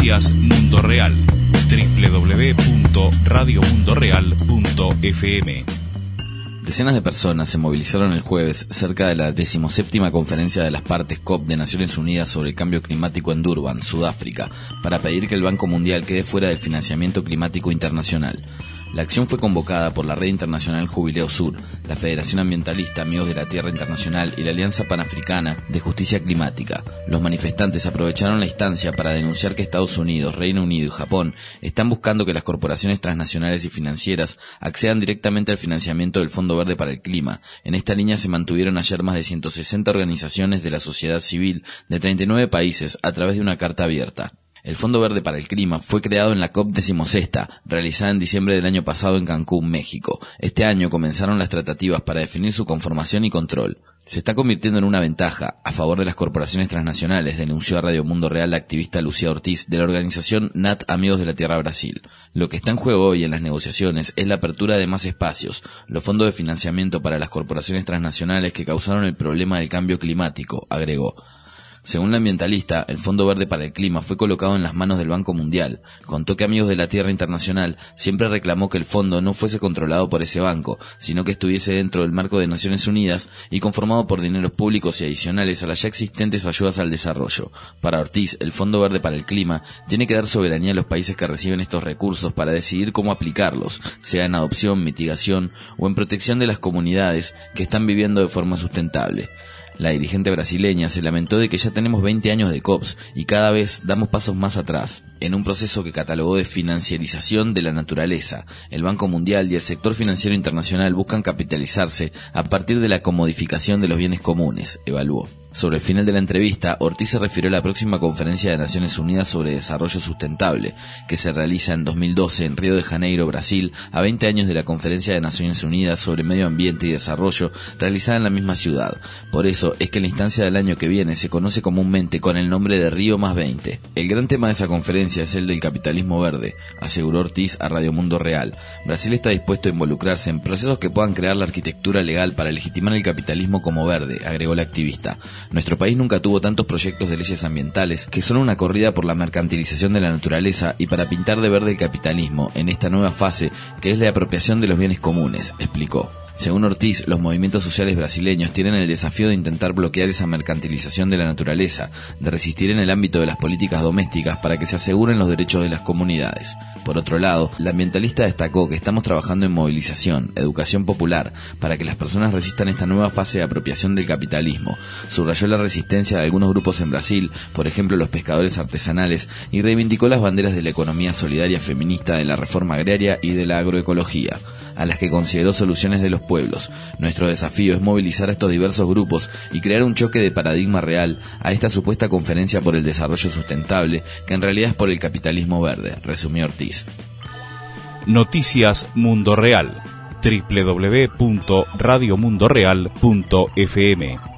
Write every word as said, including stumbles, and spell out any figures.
Noticias Mundo Real. doble u doble u doble u punto radio mundo real punto f m. Decenas de personas se movilizaron el jueves cerca de la decimoséptima conferencia de las partes COP de Naciones Unidas sobre el cambio climático en Durban, Sudáfrica, para pedir que el Banco Mundial quede fuera del financiamiento climático internacional. La acción fue convocada por la Red Internacional Jubileo Sur, la Federación Ambientalista Amigos de la Tierra Internacional y la Alianza Panafricana de Justicia Climática. Los manifestantes aprovecharon la instancia para denunciar que Estados Unidos, Reino Unido y Japón están buscando que las corporaciones transnacionales y financieras accedan directamente al financiamiento del Fondo Verde para el Clima. En esta línea se mantuvieron ayer más de ciento sesenta organizaciones de la sociedad civil de treinta y nueve países a través de una carta abierta. El Fondo Verde para el Clima fue creado en la COP decimosexta, realizada en diciembre del año pasado en Cancún, México. Este año comenzaron las tratativas para definir su conformación y control. Se está convirtiendo en una ventaja a favor de las corporaciones transnacionales, denunció a Radio Mundo Real la activista Lucía Ortiz de la organización N A T Amigos de la Tierra Brasil. Lo que está en juego hoy en las negociaciones es la apertura de más espacios, los fondos de financiamiento para las corporaciones transnacionales que causaron el problema del cambio climático, agregó. Según la ambientalista, el Fondo Verde para el Clima fue colocado en las manos del Banco Mundial. Contó que Amigos de la Tierra Internacional siempre reclamó que el fondo no fuese controlado por ese banco, sino que estuviese dentro del marco de Naciones Unidas y conformado por dineros públicos y adicionales a las ya existentes ayudas al desarrollo. Para Ortiz, el Fondo Verde para el Clima tiene que dar soberanía a los países que reciben estos recursos para decidir cómo aplicarlos, sea en adopción, mitigación o en protección de las comunidades que están viviendo de forma sustentable. La dirigente brasileña se lamentó de que ya tenemos veinte años de COPs y cada vez damos pasos más atrás, en un proceso que catalogó de financiarización de la naturaleza. El Banco Mundial y el sector financiero internacional buscan capitalizarse a partir de la comodificación de los bienes comunes, evaluó. Sobre el final de la entrevista, Ortiz se refirió a la próxima conferencia de Naciones Unidas sobre Desarrollo Sustentable, que se realiza en dos mil doce en Río de Janeiro, Brasil, a veinte años de la Conferencia de Naciones Unidas sobre Medio Ambiente y Desarrollo, realizada en la misma ciudad. Por eso es que la instancia del año que viene se conoce comúnmente con el nombre de Río más veinte. El gran tema de esa conferencia es el del capitalismo verde, aseguró Ortiz a Radio Mundo Real. Brasil está dispuesto a involucrarse en procesos que puedan crear la arquitectura legal para legitimar el capitalismo como verde, agregó la activista. Nuestro país nunca tuvo tantos proyectos de leyes ambientales que son una corrida por la mercantilización de la naturaleza y para pintar de verde el capitalismo en esta nueva fase que es la apropiación de los bienes comunes, explicó. Según Ortiz, los movimientos sociales brasileños tienen el desafío de intentar bloquear esa mercantilización de la naturaleza, de resistir en el ámbito de las políticas domésticas para que se aseguren los derechos de las comunidades. Por otro lado, la ambientalista destacó que estamos trabajando en movilización, educación popular, para que las personas resistan esta nueva fase de apropiación del capitalismo. Subrayó la resistencia de algunos grupos en Brasil, por ejemplo los pescadores artesanales, y reivindicó las banderas de la economía solidaria feminista, de la reforma agraria y de la agroecología, a las que consideró soluciones de los pueblos. Nuestro desafío es movilizar a estos diversos grupos y crear un choque de paradigma real a esta supuesta conferencia por el desarrollo sustentable, que en realidad es por el capitalismo verde, resumió Ortiz. Noticias Mundo Real. doble u doble u doble u punto radio mundo real punto f m